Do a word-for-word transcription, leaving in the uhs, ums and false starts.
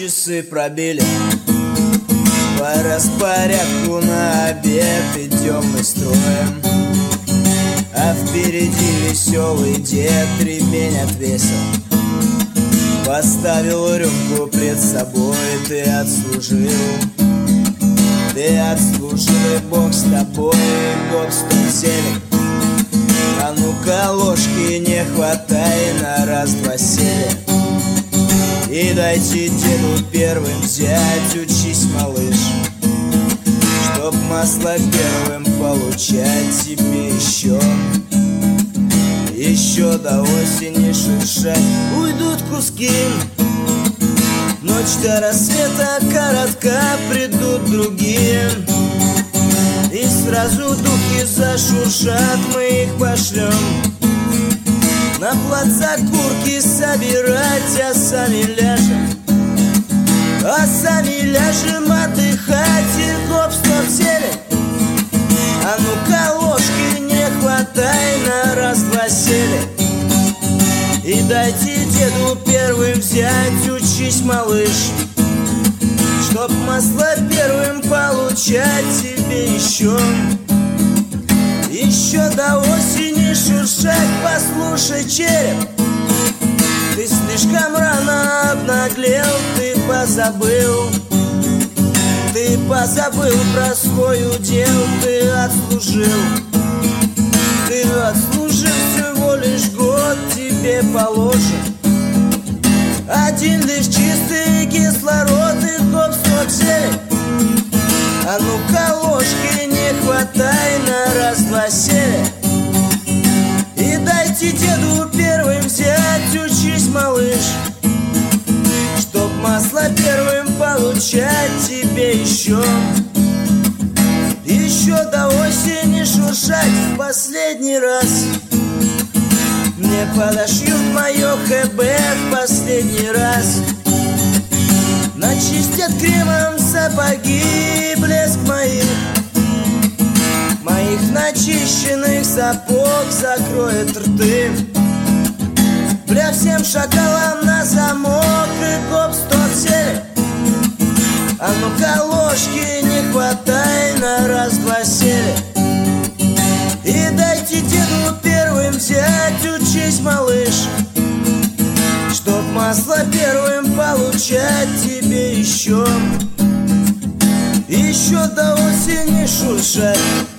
часы пробили, по распорядку на обед идем мы строем. А впереди веселый дед ремень отвесил, поставил рюмку пред собой. Ты отслужил, ты отслужил, и Бог с тобой, гоп сто сели. А ну-ка ложки не хватай, на раз-два сели. И дайте деду первым взять, учись, малыш, чтоб масло первым получать тебе еще. Еще до осени шуршать уйдут куски. Ночь до рассвета коротка, придут другие, и сразу духи зашуршат, мы их пошлем на плац окурки собирать, а сами ляжем, а сами ляжем отдыхать. И гоп, стоп, сели. А ну-ка ложки не хватай, на раз-два сели. И дайте деду первым взять, учись, малыш, чтоб масло первым получать тебе еще. Еще до осени шуршать. Послушай, череп, ты слишком рано обнаглел, ты позабыл, ты позабыл про свой удел. Ты отслужил, ты отслужил всего лишь год, тебе положен один лишь чистый кислород. И гоп, стоп, сели. А ну-ка ложки не хватай, на раз-два сели. И дайте деду первым взять, учись, малыш, чтоб масло первым получать тебе еще. Еще до осени шуршать в последний раз. Мне подошьют мое ХБ в последний раз. Начистят кремом сапоги, блеск моих Моих начищенных сапог закроет рты. Бля, всем шакалам на замок. И гоп, стоп, сели. А ну-ка ложки не хватай, на раз-два сели. И дайте деду первым взять, учись, малыш, чтоб масло первым получать тебе еще. Еще до осени шуршать.